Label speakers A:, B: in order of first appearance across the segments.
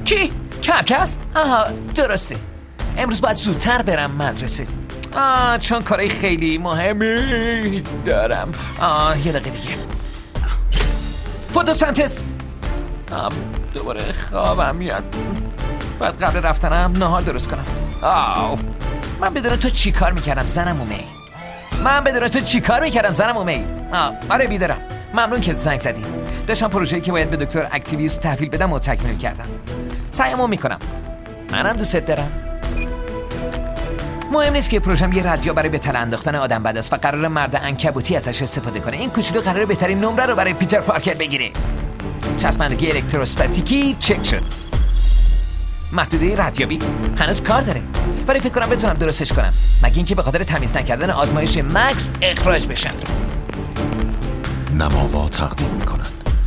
A: کی؟ کرکس؟ آها درسته. امروز باید زودتر برم مدرسه. چون کارای خیلی مهمی دارم. یه دقیقه دیگه. فتوسنتز. دوباره خوابم میاد. باید قبل رفتنم نهار درست کنم. من بدون تو چی کار میکردم زنم اومی؟ آره بیدارم. ممنون که زنگ زدی. داشتم پروژه‌ای که باید به دکتر اکتیویوس تحویل بدم و تکمیل کردم. سعیمو میکنم. منم دوست دارم. مهم نیست که پروژم یه رادیو برای به تله انداختن آدم بد است و قرار مرد عنکبوتی ازش استفاده کنه. این کوچولو قراره بهترین نمره رو برای پیتر پارکر بگیره. چسبندگی الکتروستاتیکی چک شد. محدوده ردیابی هنوز کار داره، ولی فکر کنم بتونم درستش کنم، مگه اینکه به خاطر تمیز نکردن آزمایش مکس اخراج بشم.
B: نماوا تقدیم میکنند.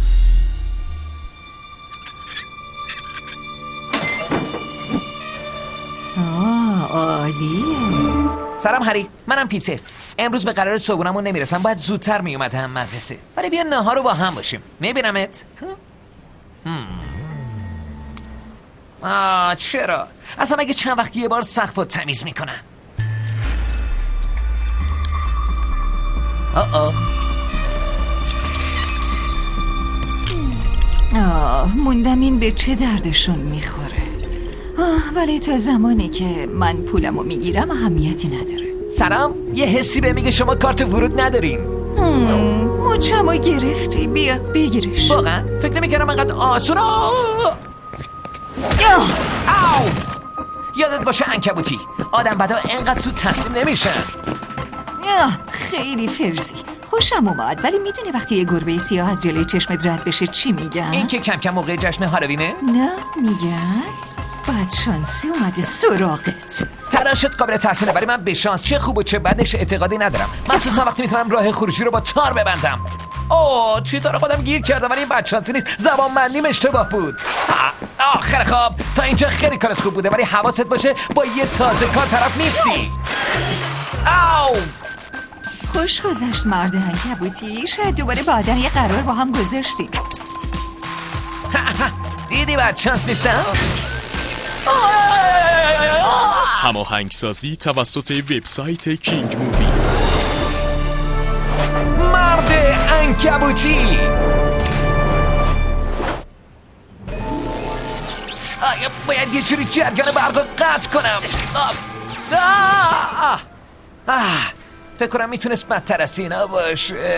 C: عالیه.
A: سلام هری، منم پیتر. امروز به قرار صبحونمون نمیرسم، باید زودتر میومدم مدرسه، ولی بیا نهار رو با هم باشیم. میبینمت؟ چرا؟ اصلا مگه چند وقت یه بار سقف رو تمیز میکنن؟
C: موندم این به چه دردشون میخوره. ولی تا زمانی که من پولمو میگیرم اهمیتی نداره.
A: سلام، یه حسی به میگه شما کارت ورود ندارین.
C: مچمو گرفتی، بیا بگیرش.
A: واقعا؟ فکر نمیکردم انقدر آسون. یادت باشه عنکبوتی، آدم بدا انقدر زود تسلیم نمیشن.
C: خیلی فرزی، خوشم اومد، ولی میدونی وقتی یه گربه سیاه از جلوی چشمت رد بشه چی میگن؟
A: این که کم کم موقع جشن هالوینه؟
C: نه، میگن بعد شانسی اومده سراغت.
A: تلاشت قابل تحسینه، ولی من به شانس چه خوب و چه بدش اعتقادی ندارم، مخصوصا وقتی میتونم راه خروجی رو با تار ببندم. توی تار خودم گیر کردم، ولی این بدشانسی نیست، زبانبندیم اشتباه بود. خیلی خوب، تا اینجا خیلی کارت خوب بوده، ولی حواست باشه با یه تازه کار طرف نیستی.
C: خوش گذشت مرد عنکبوتی، شاید دوباره بعدن یه قرار با هم گذاشتی.
A: دیدی بدشانس نیستم؟
D: هماهنگسازی توسط وبسایت کینگ مووی.
A: مرد عنکبوتی. باید یه جوری جریان برق رو قطع کنم. فکر کنم میتونست بدتر از اینا باشه.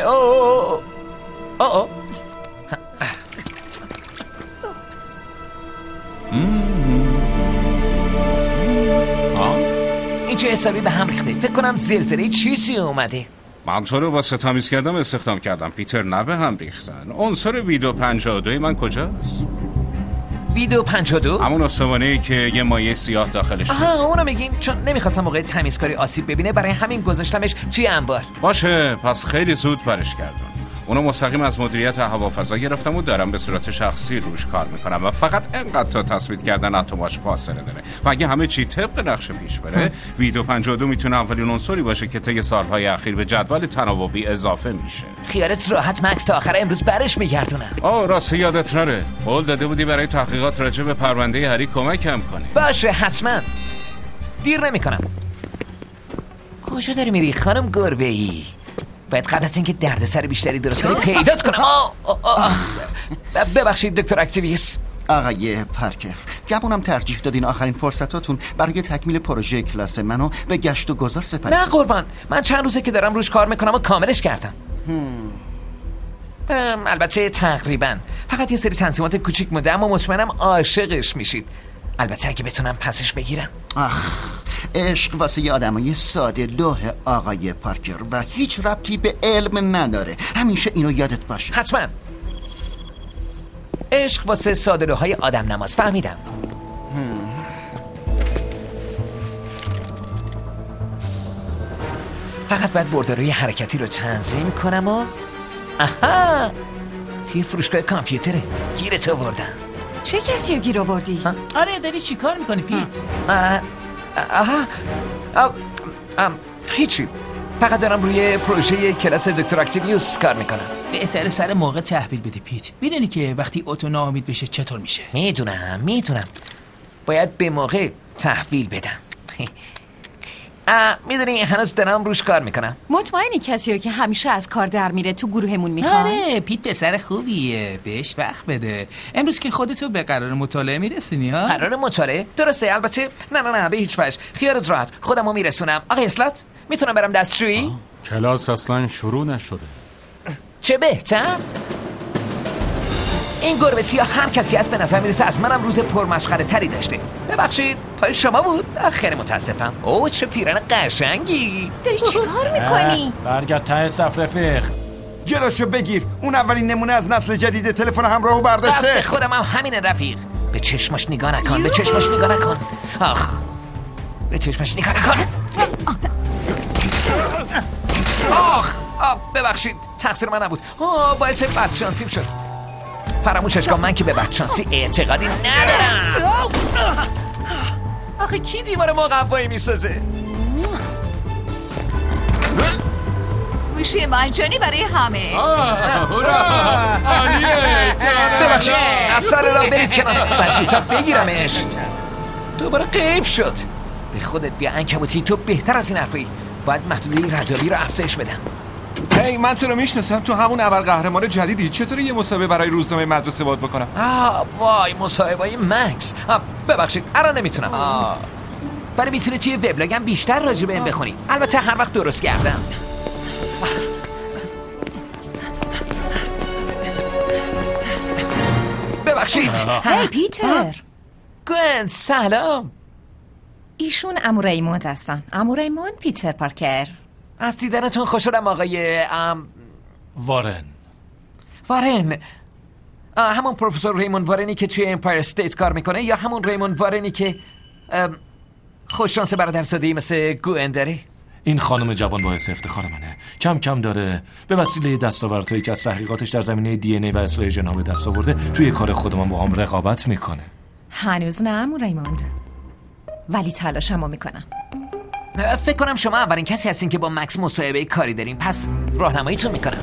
A: اینجا حسابی به هم ریخته. فکر کنم زلزله چیزی اومده.
E: من تو رو واسه تمیز کردم استخدام کردم پیتر، نه به هم ریختن. عنصر ویدو 52 من کجاست؟
A: ویدو 52؟
E: همون استوانه‌ای که یه مایع سیاه داخلش بود.
A: اونو میگین؟ چون نمیخواستم موقع تمیزکاری آسیب ببینه، برای همین گذاشتمش توی انبار.
E: باشه، پس خیلی زود برش کردم. اونو مستقیم از مدیریت هوافضا گرفتم و دارم به صورت شخصی روش کار میکنم و فقط انقدر تا تثبیت کردن اتماش فاصله داره و اگه همه چی طبق نقشه پیش بره ویدو 52 میتونه اولین عنصری باشه که طی سالهای اخیر به جدول تناوبی اضافه میشه.
A: خیالت راحت مکس، تا آخر امروز برش میگردونم.
E: راستی یادت نره قول داده بودی برای تحقیقات راجع به پرونده هری کمکم کنی.
A: باشه حتما، دیر نمیکنم. کجا داری میری خانم گربه‌ای؟ باید قبل از اینکه دردسر بیشتری درست کنی پیدات کنم. ببخشید دکتر اکتیویوس.
F: آقای پارکر، گمونم ترجیح دادین آخرین فرصتاتون برای تکمیل پروژه کلاس منو به گشت و گذار سپری.
A: نه قربان، من چند روزه که دارم روش کار میکنم و کاملش کردم. البته تقریبا فقط یه سری تنظیمات کوچیک مونده، اما مطمئنم عاشقش میشید. البته اگه بتونم پسش بگیرم.
F: عشق واسه یه آدمای ساده لوح آقای پارکر و هیچ ربطی به علم نداره. همیشه اینو یادت باشه.
A: حتما. عشق واسه ساده لوحای آدم نماز. فهمیدم. فقط باید برداروی حرکتی رو تنظیم کنم و توی فروشگاه کامپیوتره گیرت آوردم.
C: چه کسی رو گیر آوردی؟
G: آره داری چی کار میکنی پیت؟
A: هیچی. فقط دارم روی پروژه کلاس دکتر اکتیویوس کار میکنم.
B: بهتره سر موقع تحویل بدی پیت. میدونی که وقتی اتو ناامید بشه چطور میشه؟
A: میدونم باید به موقع تحویل بدم. میدونی هنوز دارم روش کار میکنم.
C: مطمئنی کسیه که همیشه از کار در میره تو گروهمون میخواد؟
B: آره پیت پسر خوبیه، بهش وقت بده. امروز که خودتو به قرار مطالعه میرسونی ها؟
A: قرار مطالعه؟ درسته. البته نه به هیچ وجه. خیالت راحت، خودمو میرسونم. آقای اسلات میتونم برم دستشویی؟
D: کلاس اصلا شروع نشده.
A: چه بهتر. این گربه سیاه هر کسی هست به نظر میرسه از منم روز پرمشغله تری داشته. ببخشید پای شما بود؟ خیلی متاسفم. اوه چه پیرن قشنگی.
C: داری چی کار میکنی؟
D: برگرد ته صف رفیق.
G: جلوشو بگیر. اون اولین نمونه از نسل جدید تلفن همراهو برداشته.
A: دست خودم هم همینه رفیق. به چشمش نگاه نکن. به چشمش نگاه نکن. آخ به چشمش نگاه نکن. آخ ببخشید تقصیر من نبود. باعث بدشانسیم شد. فراموشش کن، من که به بدشانسی اعتقادی ندارم. آخه کی دیوار مقوایی میسازه؟
C: گوشی مجانی برای همه.
A: ببخشید از سر راه برید کنار. بچه تا بگیرمش. دوباره غیب شد. به خودت بیا عنکبوتی، تو بهتر از این حرفی. باید محدوده ردیابی رو افزایش بدم.
G: هی من تو رو میشناسم، تو همون ابرقهرمان جدیدی. چطوری یه مصاحبه برای روزنامه مدرسه باید بکنم؟
A: وای مصاحبه مکس. ببخشید الان نمیتونم. ولی میتونی توی وبلاگم بیشتر راجع به این بخونی. البته هر وقت درست کردم. ببخشید.
C: هی پیتر.
A: گوئن سلام.
C: ایشون عمو ریموند هستن. عمو ریموند پیتر پارکر.
A: از دیدنتون خوشحالم آقای وارن. همون پروفسور ریموند وارنی که توی امپایر استیت کار میکنه یا همون ریموند وارنی که خوششانس برادرزاده‌ای مثل گوئن داره؟
H: این خانم جوان باعث افتخار منه. کم کم داره به وسیله دستاوردهایی که از تحقیقاتش در زمینه دی ان ای و اصلاح ژن‌ها به دست آورده توی کار خودمون با هم رقابت میکنه.
C: هنوز نه عمو ریموند، ولی تلاشمو میکنم.
A: فکر کنم شما اولین کسی هستین که با مکس مصاحبه کاری دارین، پس راهنماییتون میکنم.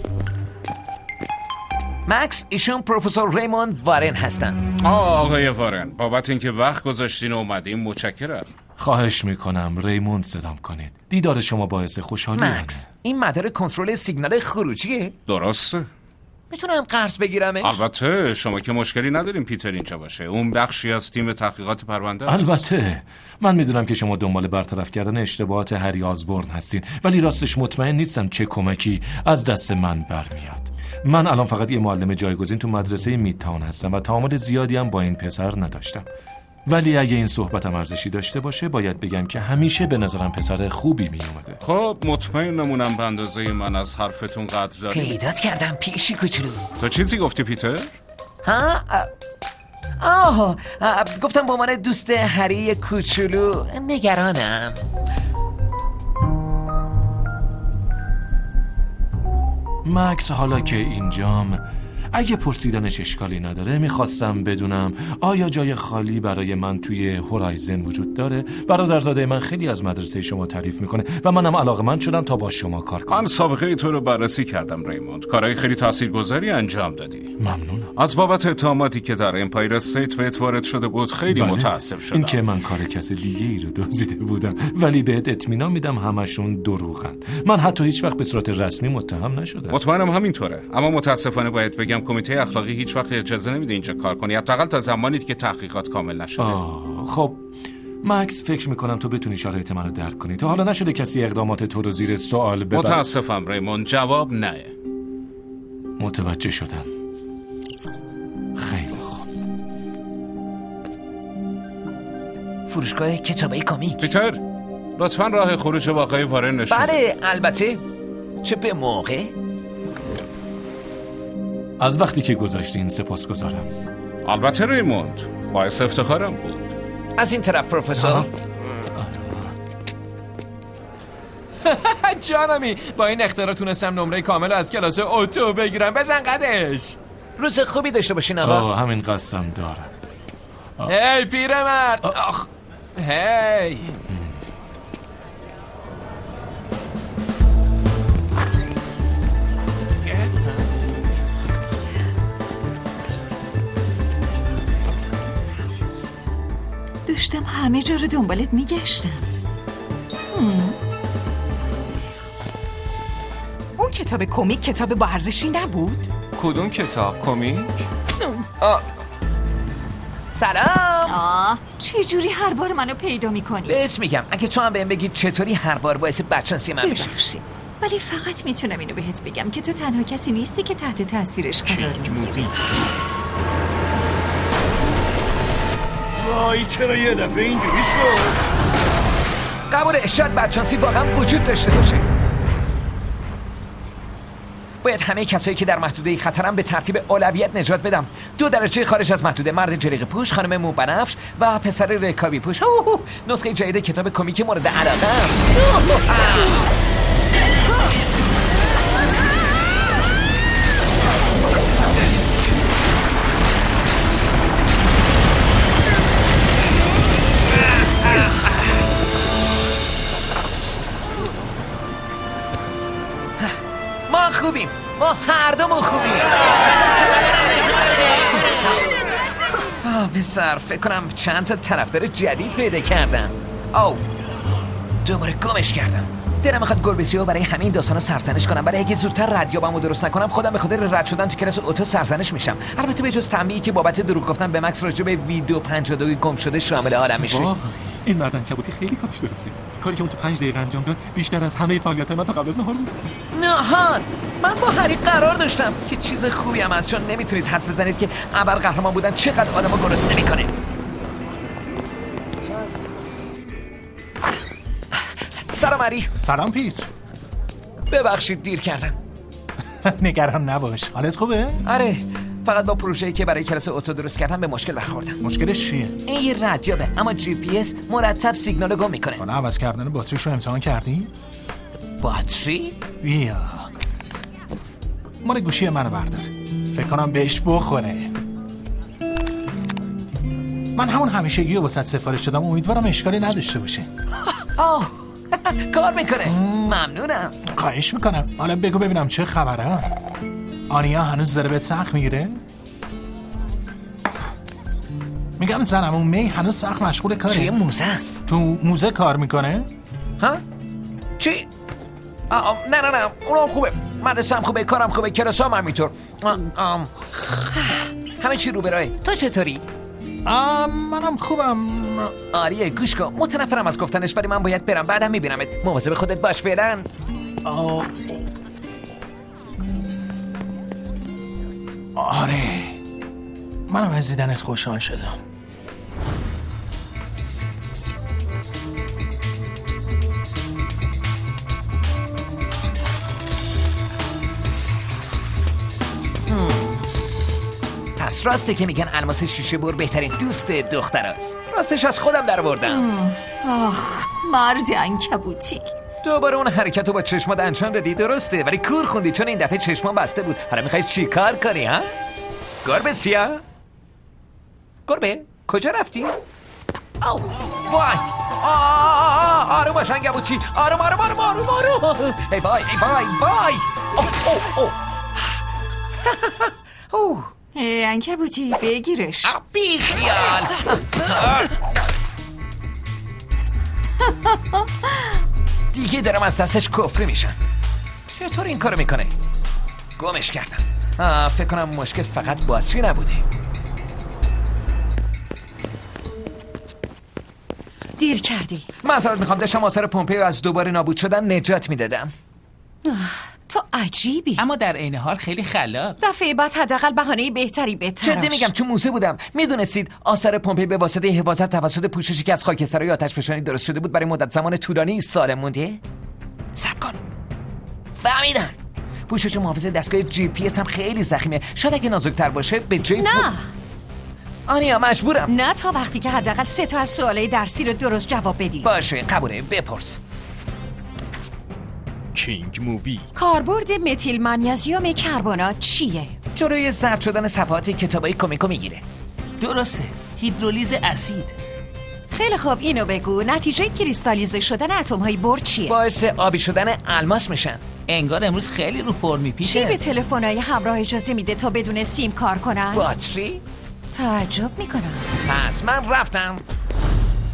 A: مکس ایشون پروفسور ریموند وارن هستن.
E: آقای وارن، بابت اینکه وقت گذاشتین و اومدین متشکرم.
H: خواهش میکنم ریموند صدام کنید. دیدار شما باعث خوشحالی
A: مکس این مدار کنترل سیگنال خروجیه؟
E: درسته.
A: میتونم قرض بگیرمش؟
E: البته شما که مشکلی نداریم پیتر اینجا باشه. اون بخشی از تیم تحقیقات پرونده است.
H: البته من میدونم که شما دنبال برطرف کردن اشتباهات هری آزبورن هستین، ولی راستش مطمئن نیستم چه کمکی از دست من برمیاد. من الان فقط یه معلم جایگزین تو مدرسه میدتاون هستم و تعامل زیادی هم با این پسر نداشتم. ولی اگه این صحبتم ارزشی داشته باشه باید بگم که همیشه به نظرم پسر خوبی می اومده.
E: خب مطمئنمونم به اندازه من از حرفتون قدر داریم.
A: پیدات کردم پیشی کوچولو.
E: تو چیزی گفتی پیتر؟
A: گفتم به عنوان دوست هری کوچولو نگرانم.
H: مکس حالا که اینجام اگه پرسیدنش اشکالی نداره میخواستم بدونم آیا جای خالی برای من توی هورایزن وجود داره؟ برادرزاده من خیلی از مدرسه شما تعریف میکنه و منم علاقه‌مند شدم تا با شما کار کنم.
E: من سابقه تو رو بررسی کردم ریموند. کارهای خیلی تاثیرگذاری انجام دادی.
H: ممنونم.
E: از بابت اتهاماتی که در امپایر استیت بهت وارد شده بود خیلی متاسف شدم.
H: این که من کار کس دیگه ای رو دزدیده بودم، ولی بهت اطمینان میدم همشون دروغن. من حتی هیچ وقت به صورت رسمی متهم نشدم.
E: مطمئنم همینطوره، اما متاسفانه باید بگم کمیته اخلاقی هیچ وقت اجازه نمیده اینجا کار کنی، حداقل تا زمانی که تحقیقات کامل نشده.
H: خب مکس فکر میکنم تو بتونی شرایط منو درک کنی. تا حالا نشده کسی اقدامات تو رو زیر سوال ببره؟
E: متاسفم ریموند، جواب نه.
H: متوجه شدم. خیلی خوب.
A: فروشگاه کتابای کامیک.
E: پیتر لطفاً راه خروج با آقای وارن نشون.
A: بله البته، چه به موقع.
H: از وقتی که گذاشتین سپاسگزارم.
E: البته ریموند، باعث افتخارم بود.
A: از این طرف پروفسور.
G: جانمی با این اختراع تونستم نمره کامل از کلاس اتو بگیرم. بزن قدش.
A: روز خوبی داشته باشین آقا.
H: همین قسم دارم.
G: هی پیرمرد. هی
C: داشتم همه جا رو دنبالت میگشتم.
I: اون کتاب کمیک کتاب با ارزشی نبود؟
G: کدوم کتاب کمیک؟
A: سلام.
C: چجوری هر بار منو پیدا میکنی؟
A: بهت میگم اگه تو هم بهم بگی چطوری هر بار باعث بدشانسی من میشه.
C: ببخشید ولی فقط میتونم اینو بهت بگم که تو تنها کسی نیستی که تحت تاثیرش قرار میگیری.
J: وای چرا یه دفعه اینجوری شد؟
A: قبوله، شاید بدشانسی واقعا وجود داشته باشه. باید همه کسایی که در محدوده خطرن به ترتیب اولویت نجات بدم. 2 درجه خارج از محدوده: مرد جلیقه پوش، خانم مو بنفش و پسر رکابی پوش. نسخه جدید کتاب کمیک مورد علاقه‌ام. ما خوبیم، ما هر دومون خوبیم. پسر فکر کنم چند تا طرفدار جدید پیدا کردم. دوباره گمش کردم. دلم میخواد گربه‌سیاهو برای همین داستانا سرزنش کنم، برای اگه زودتر ردیابمو درست نکنم خودم به خاطر رد شدن تو کلاس اتو سرزنش میشم. البته به جز تنبیهی که بابت دروغ گفتن به مکس راجع به ویدیو 52 گم شده شامل حالم میشه.
H: این مرد عنکبوتی خیلی کارش درسته. کاری که اون تو 5 دقیقه انجام داد بیشتر از همه فعالیت‌های من تا قبل از نهار بود.
A: نهار؟ من با هری قرار داشتم که چیز خوبی هم هست، چون نمیتونید حدس بزنید که ابرقهرمان بودن چقدر آدمو گرسنه میکنه. سلام هری.
J: سلام پیت.
A: ببخشید دیر کردم.
J: نگران نباش. حالت خوبه؟
A: آره، فقط با پروژه‌ای که برای کلاس اتو درست کردم به مشکل برخوردم.
J: مشکلش چیه؟
A: این یه ردیابه اما جی پی اس مرتب سیگنال گم میکنه.
J: حالا عوض کردن باتریشو امتحان کردی؟
A: باتری؟
J: بیا مال گوشی منو بردار، فکر کنم بهش بخوره. من همون همیشگی رو واسه سفارش دادم، امیدوارم اشکالی نداشته باشه.
A: کار میکنه. ممنونم.
J: خواهش میکنم. حالا بگو ببینم چه خبره؟ آنیا هنوز داره بهت سخت میگیره؟ میگم زنم اون می هنوز سخت مشغول کاره.
A: چیه موزه است؟
J: تو موزه کار میکنه؟
A: ها؟ چی؟ نه اونم خوبه، مدرسم خوبه، کارم خوبه، کلاسام هم اینطور. همه چی رو برای. تو چطوری؟
J: منم خوبم.
A: آریه گوش کن، متنفرم از گفتنش ولی من باید برم، بعدم میبینمت. مواظب خودت باش فعلا.
J: آره منم از دیدنت خوشحال شدم.
A: پس راسته که میگن الماس شیشه بر بهترین دوست دختراست. راستش از خودم در بردم.
C: مرد عنکبوتی.
A: دوباره اون حرکتو با چشمات انجام دادی، درسته، ولی کور خوندی چون این دفعه چشمان بسته بود. حالا میخوای چی کار کنی ها؟ گربه سیاه؟ گربه کجا رفتی؟ وای آروم باش عنکبوتی، آروم ای وای
C: عنکبوتی بگیرش.
A: بی خیال. دیگه دارم از دستش کفری میشم. چطور این کارو میکنه؟ گمش کردم. فکر کنم مشکل فقط باتری نبوده.
I: دیر کردی.
A: معذرت میخوام، داشتم آثار پومپئو از دوباره نابود شدن نجات میدادم.
I: تو عجیبی.
B: اما در عین حال خیلی خلاق.
I: دفعه بعد حداقل بهانه بهتری بتراش.
A: جدی میگم تو موزه بودم. میدونستید آثار پومپئو به واسطه حفاظت توسط پوششی که از خاکسترهای آتشفشانی درست شده بود برای مدت زمان طولانی سالم مونده؟ صبر کن. فهمیدم. پوشش محافظ دستگاه جی پی اس هم خیلی ضخیمه. شاید اگه نازک‌تر باشه به جای
I: نه.
A: آنیا مجبورم.
I: نه تا وقتی که حداقل 3 تا از سوالای درسی رو درست جواب بدی.
A: باشه قبوله، بپرس.
D: کینگ مووی.
I: کاربرد متیل منیزیم کربنات چیه؟
A: جلوی زرد شدن صفحات کتابای کمیکو میگیره.
B: درسته، هیدرولیز اسید.
I: خیلی خوب اینو بگو، نتیجه کریستالیزه شدن اتم‌های بر چیه؟
A: باعث آبی شدن الماس میشن.
B: انگار امروز خیلی رو فرمی پیشه.
I: چی به تلفن‌های همراه اجازه میده تا بدون سیم کار کنن؟
A: باتری؟
I: تعجب میکنم.
A: پس من رفتم.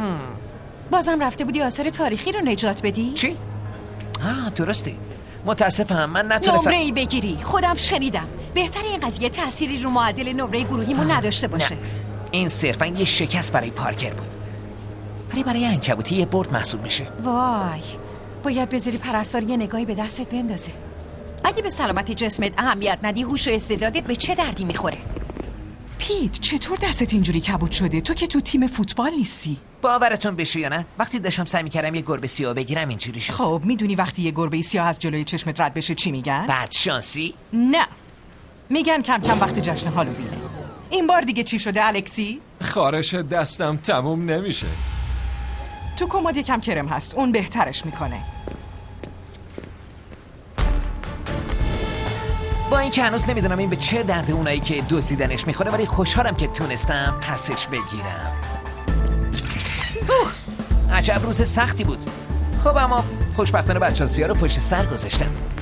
I: بازم رفته بودی آثار تاریخی رو نجات بدی؟
A: چی؟ درسته. متاسفم من نتونستم
I: نمره‌ای بگیری. خودم شنیدم بهتره این قضیه تأثیری رو معادل نمره گروهیمون نداشته باشه.
A: نه. این صرفا یه شکست برای پارکر بود، ولی برای عنکبوتی یه برد محسوب میشه.
I: وای، باید بذاری پرستار یه نگاهی به دستت بندازه. اگه به سلامتی جسمت اهمیت ندی، هوش و استعدادت به چه دردی میخوره؟
K: پیت، چطور دستت اینجوری کبود شده؟ تو که تو تیم فوتبال نیستی.
A: باورتون بشه یا نه، وقتی داشتم سعی می‌کردم یه گربه سیاه بگیرم اینجوری شد.
K: خب میدونی وقتی یه گربه سیاه از جلوی چشمت رد بشه چی میگن؟
A: بدشانسی؟
K: نه، میگن کم کم وقت جشن هالووینه. این بار دیگه چی شده الکسی؟
D: خارش دستم تموم نمیشه.
K: تو کمد یکم کرم هست، اون بهترش میکنه.
A: با این که هنوز نمیدونم این به چه درد اونایی که دزدیدنش میخوره، ولی خوشحالم که تونستم پسش بگیرم. عجب روز سختی بود. خب اما خوشبختانه بچه‌ها رو پشت سر گذاشتم.